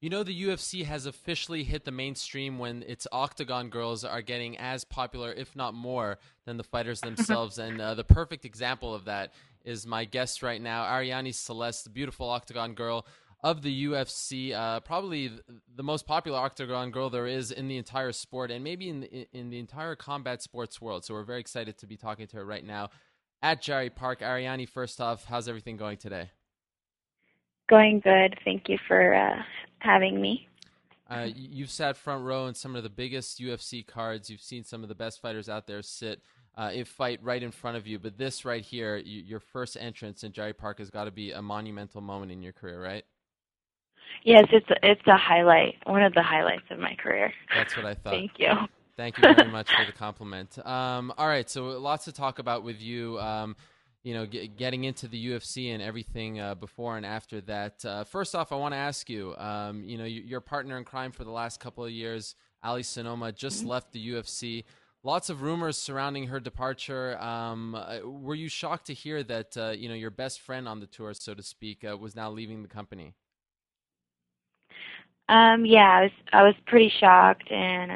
You know, the UFC has officially hit the mainstream when its Octagon girls are getting as popular, if not more, than the fighters themselves. And the perfect example of that is my guest right now, Arianny Celeste, the beautiful Octagon girl of the UFC. Probably the most popular Octagon girl there is in the entire sport and maybe in the entire combat sports world. So we're very excited to be talking to her right now at Jarry Park. Arianny, first off, how's everything going today? Going good. Thank you for having me. You've sat front row in some of the biggest UFC cards. You've seen some of the best fighters out there sit, if fight right in front of you. But this right here, your first entrance in Jarry Park has got to be a monumental moment in your career, right? Yes, it's a highlight, one of the highlights of my career. That's what I thought. Thank you. Thank you very much for the compliment. All right, so lots to talk about with you. Getting into the UFC and everything before and after that. First off, I want to ask you. Your partner in crime for the last couple of years, Ali Sonoma, just Mhm. left the UFC. Lots of rumors surrounding her departure. Were you shocked to hear that your best friend on the tour, so to speak, was now leaving the company? Yeah, I was pretty shocked and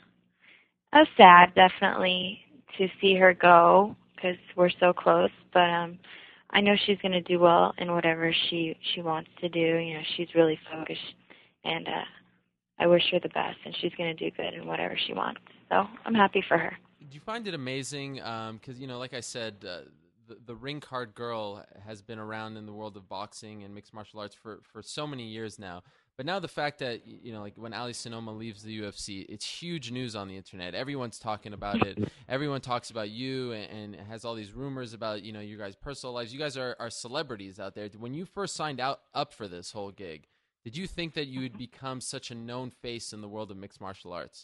I was sad, definitely, to see her go because we're so close. But I know she's going to do well in whatever she wants to do. You know, she's really focused, and I wish her the best. And she's going to do good in whatever she wants. So I'm happy for her. Do you find it amazing? Because like I said, the ring card girl has been around in the world of boxing and mixed martial arts for so many years now. But now the fact that like when Ali Sonoma leaves the UFC, it's huge news on the internet. Everyone's talking about it. Everyone talks about you and has all these rumors about you guys' personal lives. You guys are celebrities out there. When you first signed out up for this whole gig, did you think that you would become such a known face in the world of mixed martial arts?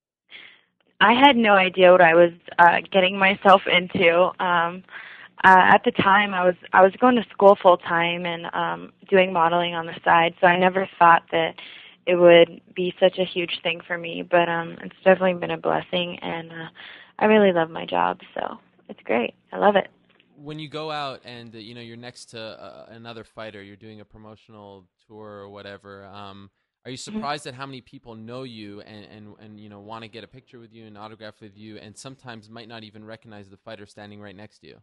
I had no idea what I was getting myself into. At the time, I was going to school full time and doing modeling on the side, so I never thought that it would be such a huge thing for me. But it's definitely been a blessing, and I really love my job, so it's great. I love it. When you go out and you're next to another fighter, you're doing a promotional tour or whatever. Are you Mhm. surprised at how many people know you and want to get a picture with you and autograph with you, and sometimes might not even recognize the fighter standing right next to you?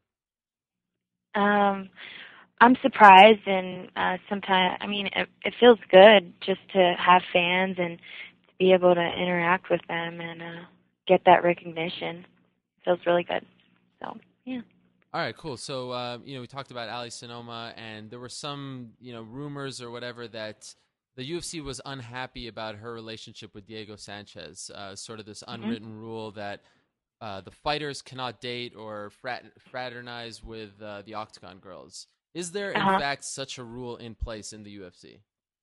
Um, I'm surprised, and sometimes, I mean, it feels good just to have fans and to be able to interact with them and get that recognition. It feels really good. So, yeah. All right, cool. So, we talked about Ali Sonoma, and there were some, rumors or whatever that the UFC was unhappy about her relationship with Diego Sanchez. Sort of this Hmm. unwritten rule that the fighters cannot date or fraternize with the Octagon girls. Is there, in Uh-huh. fact, such a rule in place in the UFC?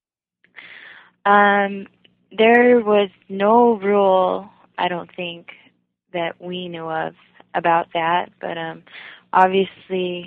Um, there was no rule, I don't think, that we knew of about that, but obviously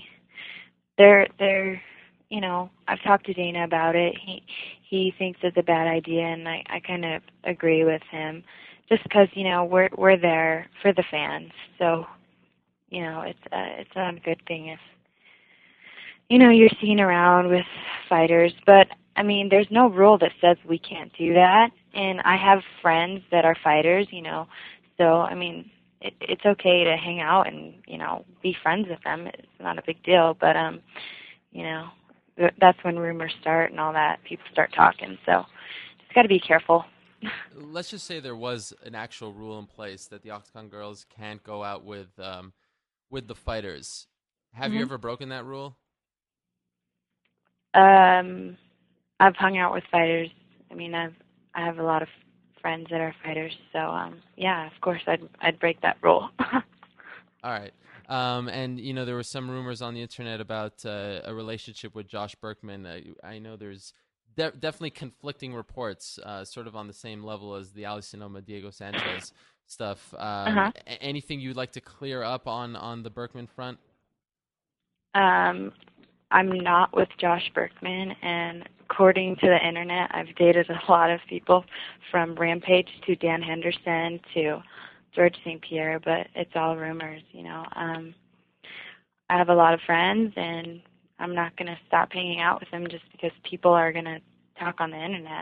I've talked to Dana about it. He thinks it's a bad idea, and I kind of agree with him, just because we're there for the fans, so it's not a good thing if you're seen around with fighters. But I mean, there's no rule that says we can't do that. And I have friends that are fighters, so I mean, it's okay to hang out and be friends with them. It's not a big deal. But you know, that's when rumors start and all that. People start talking, so just got to be careful. Let's just say there was an actual rule in place that the Octagon girls can't go out with the fighters. Have you Hmm. ever broken that rule? Um, I've hung out with fighters. I mean, I have a lot of friends that are fighters, so yeah, of course I'd break that rule. All right. And there were some rumors on the internet about a relationship with Josh Berkman. I know there's definitely conflicting reports, sort of on the same level as the Ali Sonoma Diego Sanchez stuff. Uh-huh. Anything you'd like to clear up on the Berkman front? Um, I'm not with Josh Berkman, and according to the internet, I've dated a lot of people from Rampage to Dan Henderson to George St. Pierre, but it's all rumors. I have a lot of friends, and I'm not going to stop hanging out with them just because people are going to talk on the internet.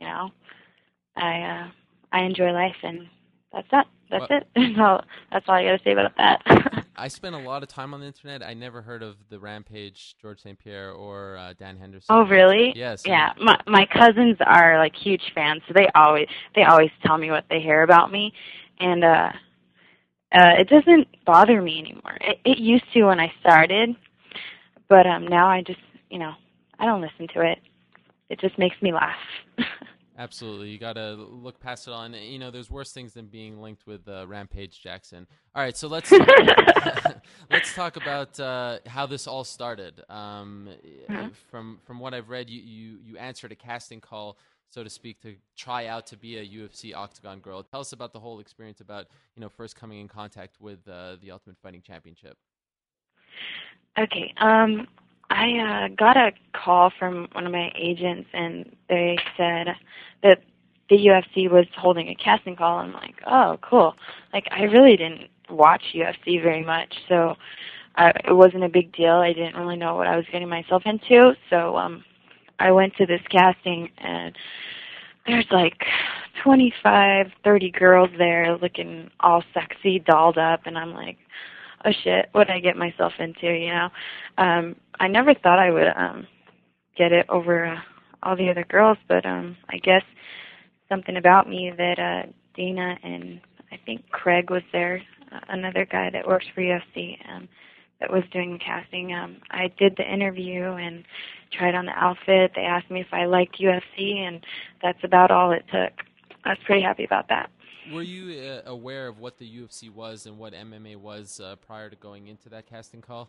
I enjoy life, and that's that. That's it. That's all I got to say about that. I spent a lot of time on the internet. I never heard of the Rampage, George St. Pierre, or Dan Henderson. Oh, really? Yes. Yeah. My cousins are like huge fans, so they always tell me what they hear about me, and it doesn't bother me anymore. It used to when I started, but now I just I don't listen to it. It just makes me laugh. Absolutely. You got to look past it all. And, there's worse things than being linked with Rampage Jackson. All right, so let's let's talk about how this all started. From what I've read, you answered a casting call, so to speak, to try out to be a UFC Octagon girl. Tell us about the whole experience, about first coming in contact with the Ultimate Fighting Championship. Okay. I got a call from one of my agents, and they said that the UFC was holding a casting call. I'm like, oh, cool. Like, I really didn't watch UFC very much, so it wasn't a big deal. I didn't really know what I was getting myself into, so I went to this casting, and there's like 25, 30 girls there looking all sexy, dolled up, and I'm like, oh shit, what did I get myself into, I never thought I would get it over all the other girls, but I guess something about me that Dana and I think Craig was there, another guy that works for UFC, that was doing the casting. I did the interview and tried on the outfit. They asked me if I liked UFC, and that's about all it took. I was pretty happy about that. Were you aware of what the UFC was and what MMA was prior to going into that casting call?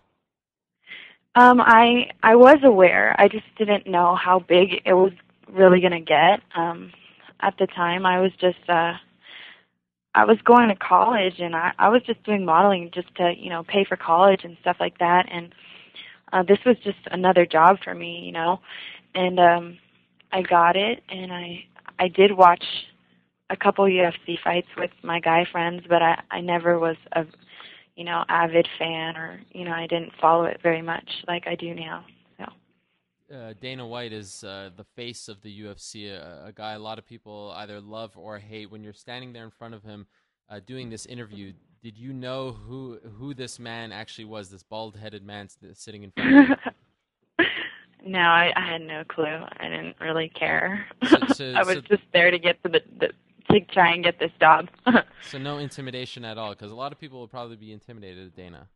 I was aware. I just didn't know how big it was really going to get. At the time, I was just I was going to college, and I was just doing modeling just to pay for college and stuff like that. And this was just another job for me, And I got it, and I did watch a couple UFC fights with my guy friends, but I never was a avid fan, or I didn't follow it very much like I do now. So Dana White is the face of the UFC, a guy a lot of people either love or hate. When you're standing there in front of him doing this interview, did you know who this man actually was, this bald-headed man sitting in front of you? No, I had no clue. I didn't really care. I was just there to get to try and get this job. So no intimidation at all, because a lot of people will probably be intimidated at Dana.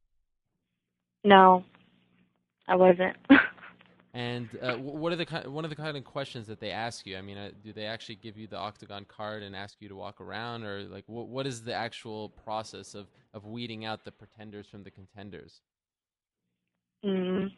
No, I wasn't. And what are the kind of questions that they ask you? I mean, do they actually give you the Octagon card and ask you to walk around, or like what is the actual process of weeding out the pretenders from the contenders? It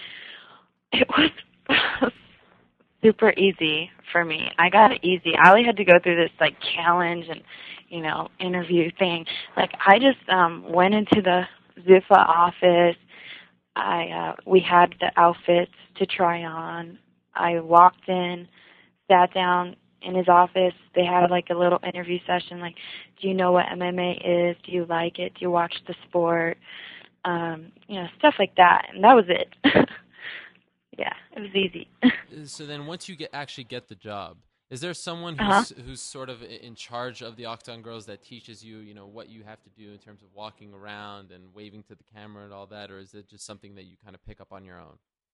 was super easy for me. I got it easy. I only had to go through this like challenge and interview thing. Like I just went into the Zuffa office. We had the outfits to try on. I walked in, sat down in his office. They had like a little interview session, like, do you know what MMA is? Do you like it? Do you watch the sport? Stuff like that. And that was it. Yeah, it was easy. So then once you actually get the job, is there someone who's sort of in charge of the Octagon Girls that teaches you, what you have to do in terms of walking around and waving to the camera and all that, or is it just something that you kind of pick up on your own?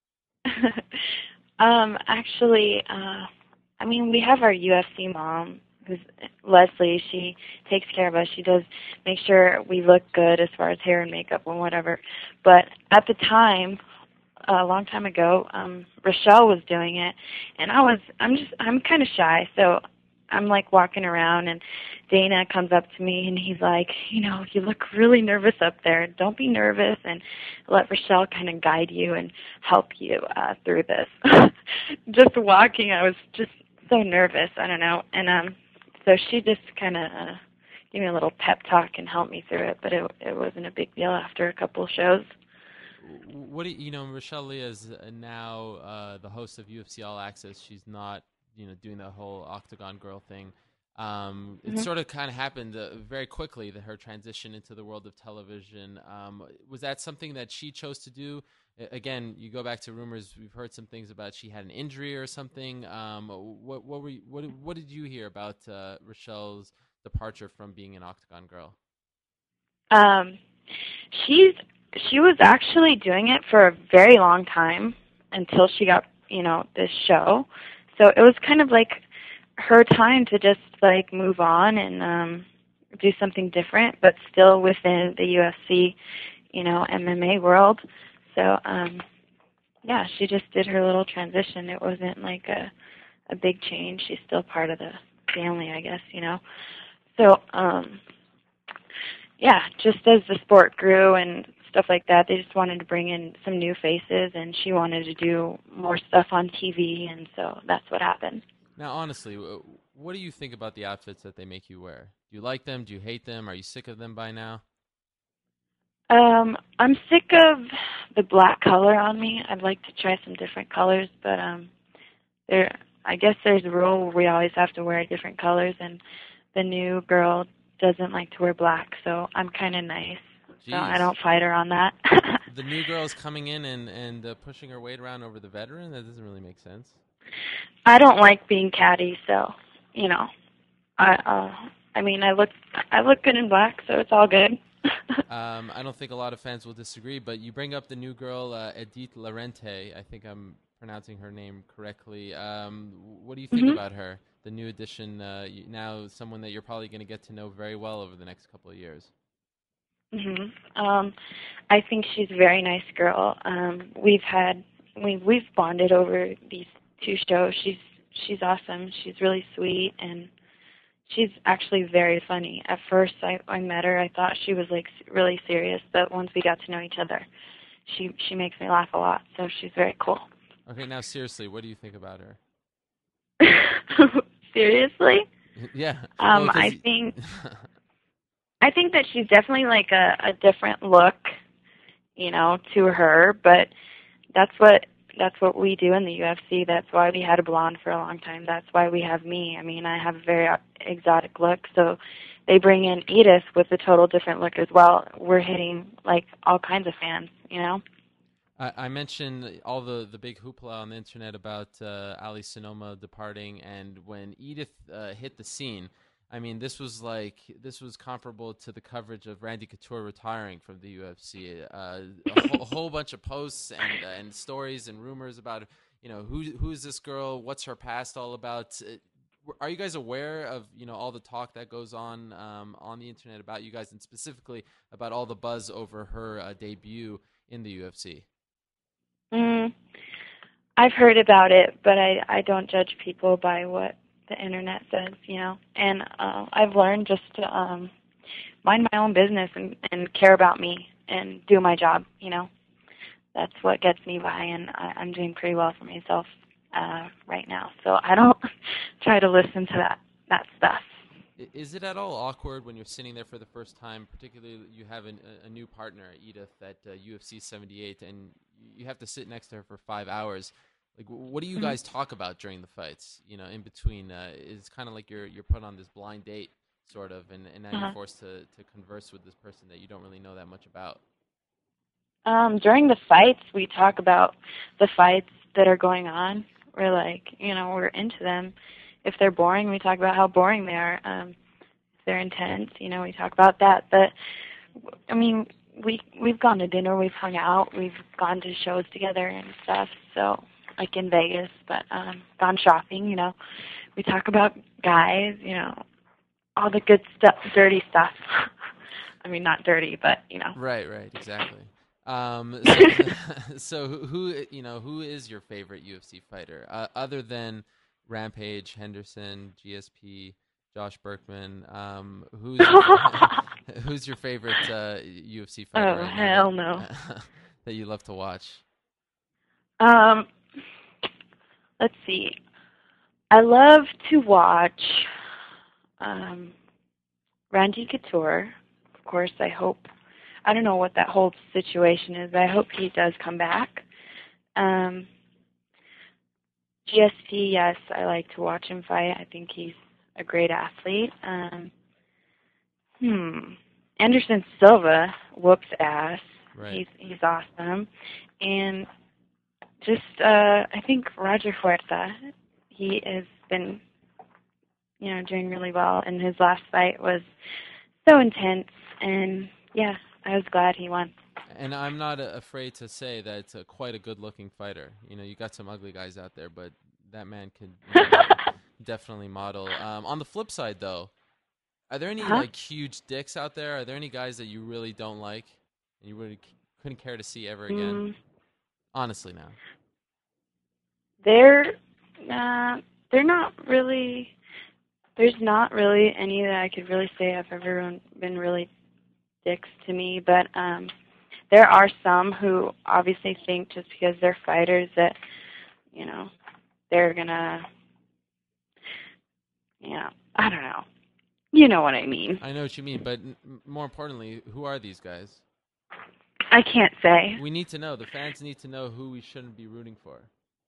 Actually, we have our UFC mom, who's Leslie. She takes care of us. She does make sure we look good as far as hair and makeup and whatever. But at the time, a long time ago, Rochelle was doing it, and I'm kind of shy, so I'm like walking around, and Dana comes up to me, and he's like, you look really nervous up there. Don't be nervous, and let Rochelle kind of guide you and help you through this. Just walking, I was just so nervous. I don't know, and so she just kind of gave me a little pep talk and helped me through it, but it wasn't a big deal after a couple of shows. What do Rochelle Leah is now the host of UFC All Access. She's not, doing the whole Octagon Girl thing. It sort of kind of happened very quickly, her transition into the world of television. Was that something that she chose to do? Again, you go back to rumors. We've heard some things about she had an injury or something. What did you hear about Rochelle's departure from being an Octagon girl? Um, she was actually doing it for a very long time until she got, this show. So it was kind of like her time to just like move on and do something different, but still within the UFC, MMA world. So yeah, she just did her little transition. It wasn't like a big change. She's still part of the family, I guess, So yeah, just as the sport grew and stuff like that, they just wanted to bring in some new faces, and she wanted to do more stuff on TV, and so that's what happened. Now, honestly, what do you think about the outfits that they make you wear? Do you like them? Do you hate them? Are you sick of them by now? I'm sick of the black color on me. I'd like to try some different colors, but I guess there's a rule where we always have to wear different colors, and the new girl doesn't like to wear black, so I'm kind of nice. Jeez. So I don't fight her on that. The new girl's coming in and pushing her weight around over the veteran? That doesn't really make sense. I don't like being catty, so I mean, I look good in black, so it's all good. I don't think a lot of fans will disagree, but you bring up the new girl, Edith Larente. I think I'm pronouncing her name correctly. What do you think about her? The new addition, now someone that you're probably going to get to know very well over the next couple of years. I think she's a very nice girl. We've bonded over these 2 shows. She's awesome. She's really sweet, and she's actually very funny. At first, I met her. I thought she was like really serious, but once we got to know each other, she makes me laugh a lot. So she's very cool. Okay, now seriously, what do you think about her? Seriously? Yeah. Well, I think that she's definitely like a different look, to her, but that's what we do in the UFC. That's why we had a blonde for a long time. That's why we have me. I mean, I have a very exotic look, so they bring in Edith with a total different look as well. We're hitting like all kinds of fans, I mentioned all the big hoopla on the internet about Ali Sonoma departing, and when Edith hit the scene, I mean, this was comparable to the coverage of Randy Couture retiring from the UFC. A whole bunch of posts and stories and rumors about, who's this girl? What's her past all about? Are you guys aware of, all the talk that goes on the internet about you guys, and specifically about all the buzz over her debut in the UFC? I've heard about it, but I don't judge people by what the internet says, and I've learned just to mind my own business and care about me and do my job, That's what gets me by, and I'm doing pretty well for myself right now, so I don't try to listen to that stuff. Is it at all awkward when you're sitting there for the first time, particularly you have a new partner, Edith, at UFC 78, and you have to sit next to her for 5 hours? Like, what do you guys talk about during the fights? In between, it's kind of like you're put on this blind date, sort of, and now you're forced to converse with this person that you don't really know that much about. During the fights, we talk about the fights that are going on. We're like, we're into them. If they're boring, we talk about how boring they are. If they're intense, we talk about that. But I mean, we've gone to dinner, we've hung out, we've gone to shows together and stuff. So, like in Vegas, but gone shopping. We talk about guys, all the good stuff, dirty stuff. I mean, not dirty, but Right, exactly. So who is your favorite UFC fighter other than Rampage, Henderson, GSP, Josh Berkman? Who's your favorite UFC fighter? Oh, hell no. That you love to watch? Let's see. I love to watch Randy Couture. Of course, I don't know what that whole situation is, but I hope he does come back. GSP, yes, I like to watch him fight. I think he's a great athlete. Anderson Silva whoops ass. Right. He's awesome, and just I think Roger Huerta. He has been doing really well, and his last fight was so intense, and yeah, I was glad he won. And I'm not afraid to say that it's quite a good-looking fighter. You got some ugly guys out there, but that man can definitely model. On the flip side, though, are there any like huge dicks out there? Are there any guys that you really don't like and you really couldn't care to see ever again? Honestly, now. They're not really. There's not really any that I could really say have ever been really dicks to me, but there are some who obviously think just because they're fighters that, they're gonna, I don't know. You know what I mean. I know what you mean, but more importantly, who are these guys? I can't say. We need to know. The fans need to know who we shouldn't be rooting for.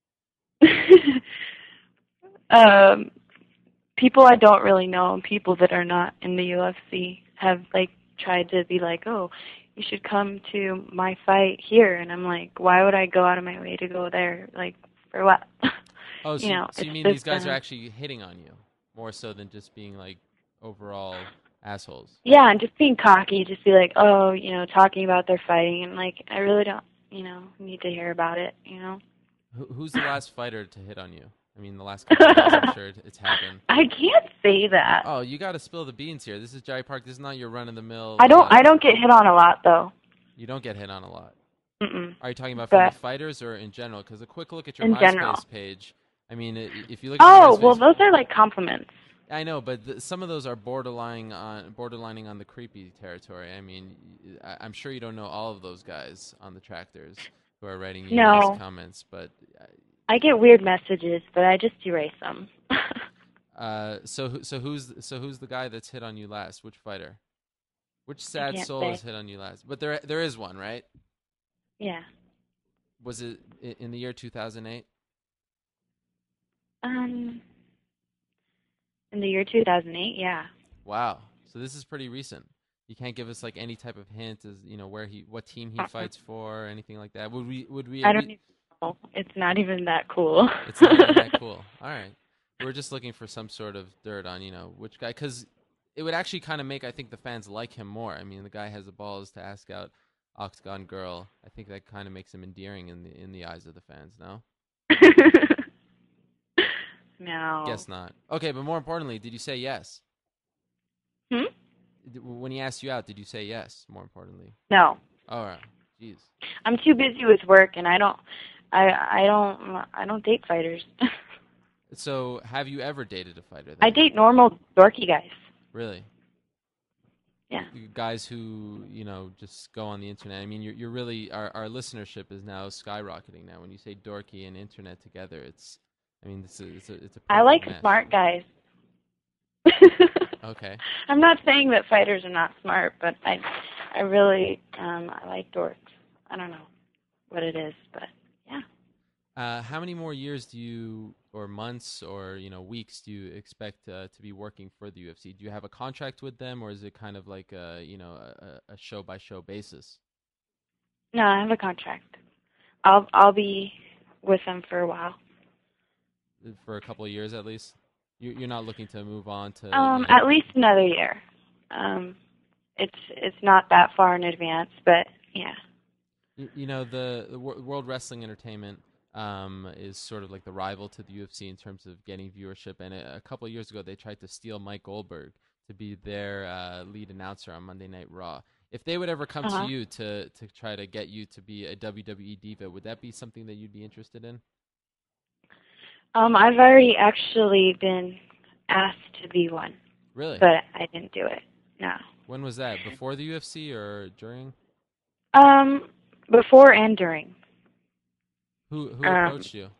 People I don't really know, people that are not in the UFC have tried to be like, oh, you should come to my fight here, and I'm like, why would I go out of my way to go there? Like, for what? Oh, so you mean these guys are actually hitting on you more so than just being like overall assholes? Yeah, and just being cocky, just be like, oh, talking about their fighting, and I really don't, need to hear about it, Who's the last fighter to hit on you? I mean, the last couple of years, I'm sure it's happened. I can't say that. Oh, you got to spill the beans here. This is Jai Park. This is not your run-of-the-mill. I don't get hit on a lot, though. You don't get hit on a lot. Mm-mm. Are you talking about from the fighters or in general? Because a quick look at your MySpace page. I mean, if you look. Oh, well, those are like compliments. I know, but some of those are borderlining on the creepy territory. I mean, I'm sure you don't know all of those guys on the tractors who are writing you nice comments, but. I get weird messages, but I just erase them. So who's the guy that's hit on you last? Which fighter? Which sad soul has hit on you last? But there is one, right? Yeah. Was it in the year 2008? In the year 2008, yeah. Wow. So this is pretty recent. You can't give us like any type of hint as what team he fights for or anything like that. Would we? I don't even know. It's not even that cool. It's not even that cool. All right. We're just looking for some sort of dirt on which guy, because it would actually kind of make I think the fans like him more. I mean, the guy has the balls to ask out Octagon Girl. I think that kind of makes him endearing in the eyes of the fans. No. No. Guess not. Okay, but more importantly, did you say yes? When he asked you out, did you say yes? More importantly. No. All right. Jeez. I'm too busy with work, and I don't date fighters. So, have you ever dated a fighter? Then? I date normal dorky guys. Really? Yeah. Guys who just go on the internet. I mean, you're really our listenership is now skyrocketing. Now, when you say dorky and internet together, it's a. I like match. Smart guys. Okay. I'm not saying that fighters are not smart, but I really I like dorks. I don't know what it is, but yeah. How many more years or months, or weeks do you expect to be working for the UFC? Do you have a contract with them, or is it kind of like a show by show basis? No, I have a contract. I'll be with them for a while. For a couple of years at least. You're not looking to move on to. At least another year. It's not that far in advance, but yeah. The World Wrestling Entertainment is sort of like the rival to the UFC in terms of getting viewership. And a couple of years ago, they tried to steal Mike Goldberg to be their lead announcer on Monday Night Raw. If they would ever come to you to try to get you to be a WWE diva, would that be something that you'd be interested in? I've already actually been asked to be one. Really? But I didn't do it. No. When was that? Before the UFC or during? Before and during. Who approached you?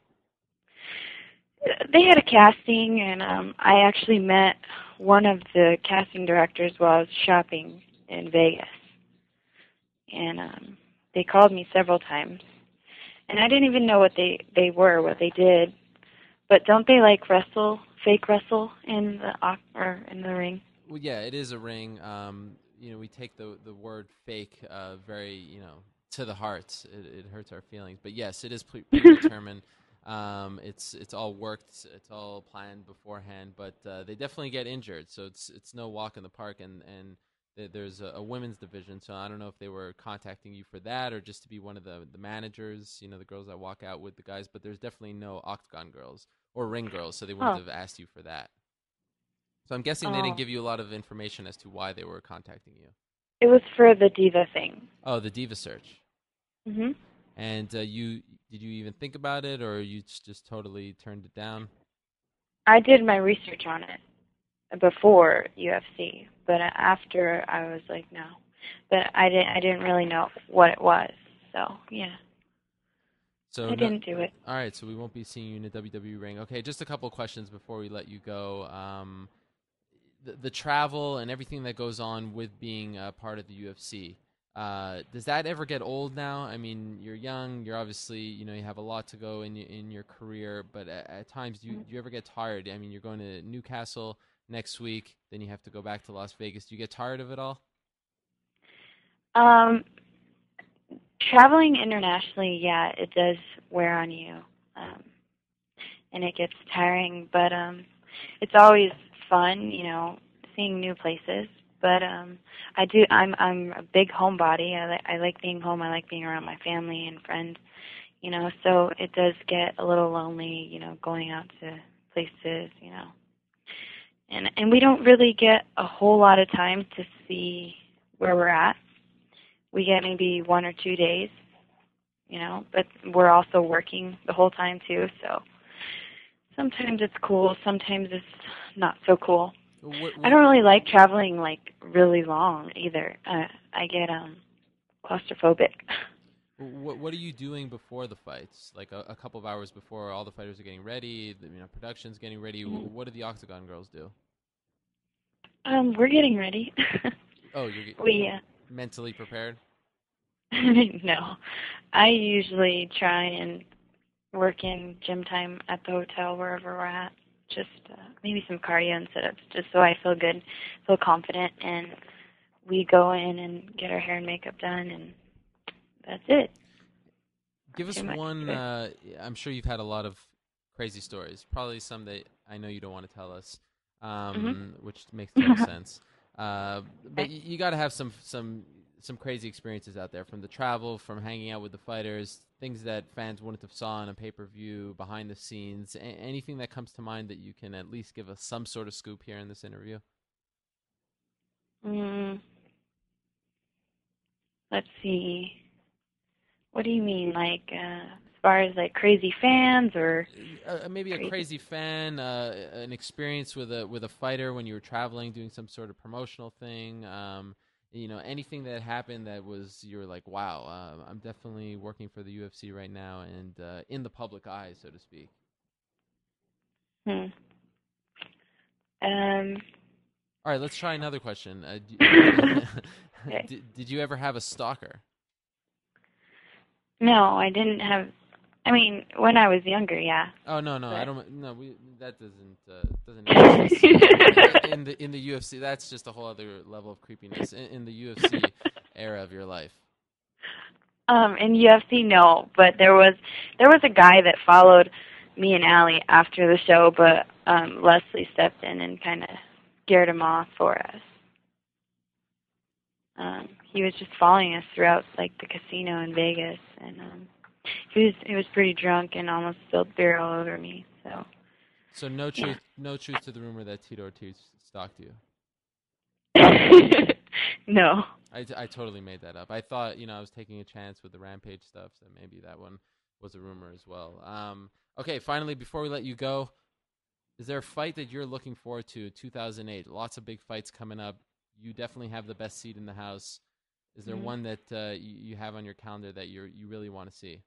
They had a casting, and I actually met one of the casting directors while I was shopping in Vegas. And they called me several times. And I didn't even know what they were, what they did. But don't they like wrestle, fake wrestle in the or in the ring? Well, yeah, it is a ring. We take the word fake very, to the heart. It hurts our feelings. But yes, it is predetermined. It's all worked. It's all planned beforehand. But they definitely get injured, so it's no walk in the park. And there's a women's division, so I don't know if they were contacting you for that or just to be one of the managers. The girls that walk out with the guys. But there's definitely no Octagon girls or ring girls, so they wouldn't Oh, have asked you for that. So I'm guessing they didn't oh, give you a lot of information as to why they were contacting you. it was for the diva thing. Oh, the Diva search. Mhm. And you did you even think about it, or you just totally turned it down? I did my research on it before UFC, but after I was like, no. But I didn't really know what it was. So, yeah. So I no. didn't do it. All right, so we won't be seeing you in a WWE ring. Okay, just a couple questions before we let you go. The travel and everything that goes on with being a part of the UFC. Does that ever get old now? I mean, you're young. You're obviously, you have a lot to go in your career. But at times, do you ever get tired? I mean, you're going to Newcastle next week. Then you have to go back to Las Vegas. Do you get tired of it all? Um, Traveling internationally, yeah, it does wear on you. Um, and it gets tiring, but it's always fun, seeing new places. But I'm a big homebody. I like being home. I like being around my family and friends, so it does get a little lonely, going out to places, And we don't really get a whole lot of time to see where we're at. We get maybe 1 or 2 days, but we're also working the whole time too, so sometimes it's cool, sometimes it's not so cool. I What don't really like traveling like really long either. I get claustrophobic. what are you doing before the fights? Like a couple of hours before all the fighters are getting ready, production's getting ready. What do the Octagon girls do? We're getting ready. Oh, you're we mentally prepared. no. I usually try and work in gym time at the hotel wherever we're at. Just maybe some cardio and sit-ups, just so I feel good, feel confident, and we go in and get our hair and makeup done, and that's it. Give Not us too much one. to it. I'm sure you've had a lot of crazy stories. Probably some that I know you don't want to tell us, Mhm. which makes total sense. But Okay. you got to have some crazy experiences out there, from the travel, from hanging out with the fighters, things that fans wouldn't have saw on a pay-per-view, behind the scenes. Anything that comes to mind that you can at least give us some sort of scoop here in this interview. Mm, let's see. What do you mean, like as far as like crazy fans or Maybe a crazy? crazy fan, an experience with a fighter when you were traveling, doing some sort of promotional thing. Anything that happened that was you were like, wow, I'm definitely working for the UFC right now and in the public eye, so to speak. Hmm. Um. All right, let's try another question. Okay. Did you ever have a stalker? No, I didn't have. I mean, when I was younger, yeah, Oh no, no, I but. don't. No, that doesn't interest us. In the UFC, that's just a whole other level of creepiness. In the UFC era of your life. In UFC, no, but there was a guy that followed me and Allie after the show, but Leslie stepped in and kind of scared him off for us. He was just following us throughout like the casino in Vegas, and he was pretty drunk and almost spilled beer all over me. So So yeah. no truth to the rumor that Tito Ortiz stalked you. No. I totally made that up. I thought I was taking a chance with the Rampage stuff, so maybe that one was a rumor as well. Okay, finally, before we let you go, is there a fight that you're looking forward to? 2008, lots of big fights coming up. You definitely have the best seat in the house. Is there Mhm. one that you have on your calendar that you really want to see?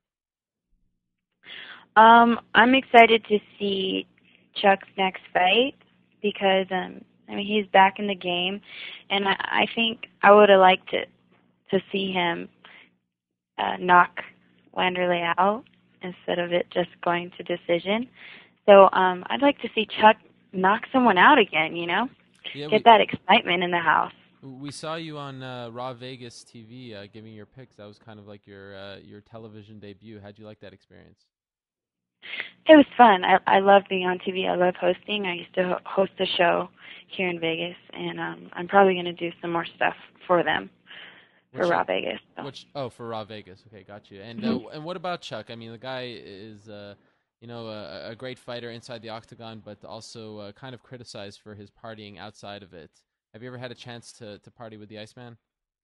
I'm excited to see Chuck's next fight because I mean he's back in the game, and I think I would have liked to see him knock Wanderlei out instead of it just going to decision. So I'd like to see Chuck knock someone out again, Yeah, get that excitement in the house. we saw you on Raw Vegas TV giving your picks. That was kind of like your television debut. How'd you like that experience? It was fun. I love being on TV. I love hosting. I used to host a show here in Vegas, and I'm probably going to do some more stuff for them for Raw Vegas. So. For Raw Vegas. Okay, got you. And and what about Chuck? I mean, the guy is a great fighter inside the octagon, but also kind of criticized for his partying outside of it. Have you ever had a chance to party with the Iceman?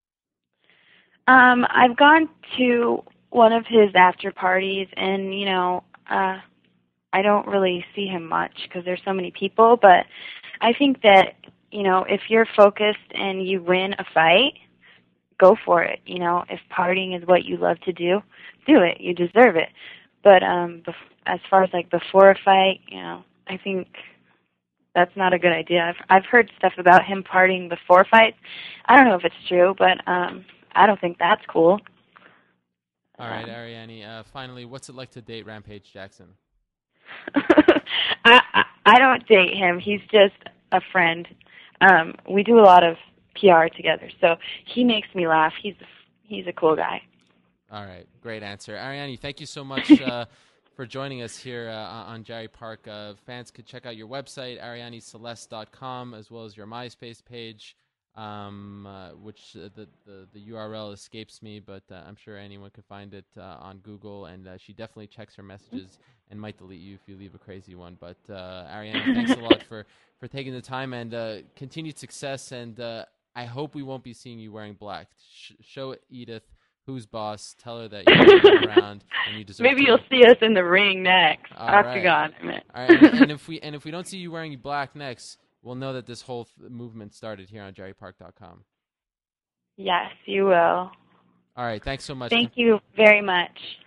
I've gone to one of his after parties, and I don't really see him much because there's so many people. But I think that if you're focused and you win a fight, go for it. If partying is what you love to do it. You deserve it. But as far as like before a fight, I think that's not a good idea. I've heard stuff about him partying before fights. I don't know if it's true, but I don't think that's cool. All right, Ariane. Finally, what's it like to date Rampage Jackson? I don't date him. He's just a friend. We do a lot of PR together, so he makes me laugh. He's a cool guy. All right, great answer, Ariane. Thank you so much for joining us here on Jarry Park. Fans could check out your website, arianeceleste.com, as well as your MySpace page, which the URL escapes me, but I'm sure anyone could find it on Google, and she definitely checks her messages and might delete you if you leave a crazy one. But Ariane, thanks a lot for taking the time, and continued success, and I hope we won't be seeing you wearing black. Show Edith who's boss. Tell her that you're around and you deserve. Maybe you'll see us in the ring next. Octagon. Right. All right. And if we don't see you wearing black next, we'll know that this whole movement started here on JarryPark.com. Yes, you will. All right. Thanks so much. Thank you very much.